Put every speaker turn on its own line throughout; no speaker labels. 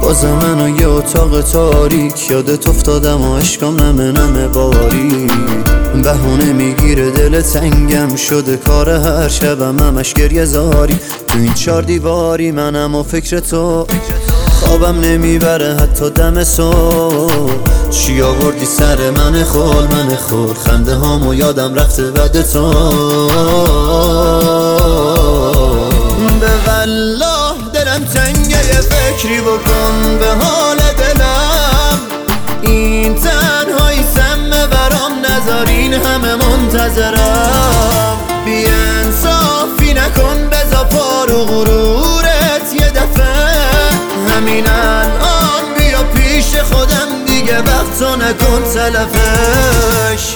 باز منو یه اتاق تاریک یادت افتادم و عشقم نمه باری. بهونه میگیره دل تنگم شده کار هر شبم همش گریه زاری. تو این 4 دیواری منم و فکر تو خوابم نمیبره حتی دم صبح. چی آوردی سر من خول خنده هامو یادم رفته بعد تو. به والله دلم تنگه یه فکری بکن به حال دلم. این تنهایی سمه برام نذارین همه منتظرم. بی انصافی نکن بزا پارو غرورت یه دفعه. همین الان بیا پیش خودم دیگه وقتو نکن تلفش.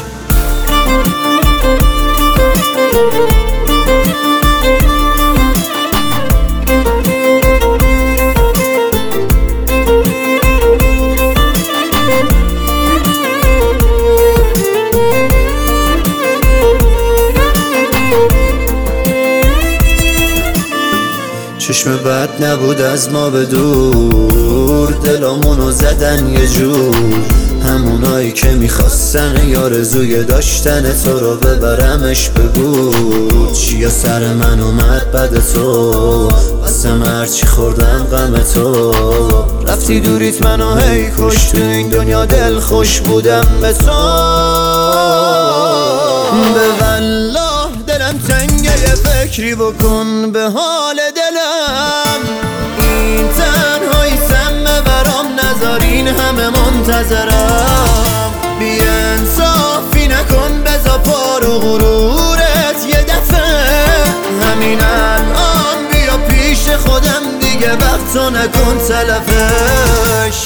چشم بد نبود از ما به دور، دلامونو زدن یه جور. همونایی که میخواستن یارزوی داشتن تو رو ببرمش بگو. چیا سر من اومد بد تو واسم هرچی خوردم غم تو. رفتی دوریت منو هی کش تو این دنیا دل خوش بودم به تو. به والله دلم تنگه یه فکری بکن به حال دلم. این تنهایی سمه برام نذارین همه منتظرم. بی انصافی نکن بزا پارو غرورت یه دفعه. همین الان بیا پیش خودم دیگه وقتو نکن تلفش.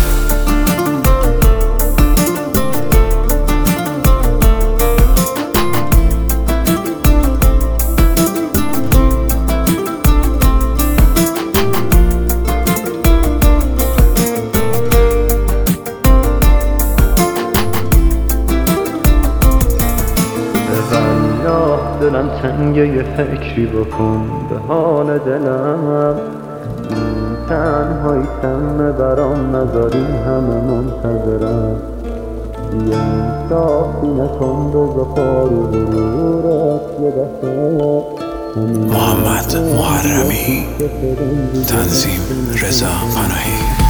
دلم تنگه یه فکری بکن به حال دلم. این تنهایی سمه برام نذاری همه منتظرم. یه انصافی نکن بزا پارو غرورت یه دفعه.
محمد محرمی، تنظیم رضا پناهی.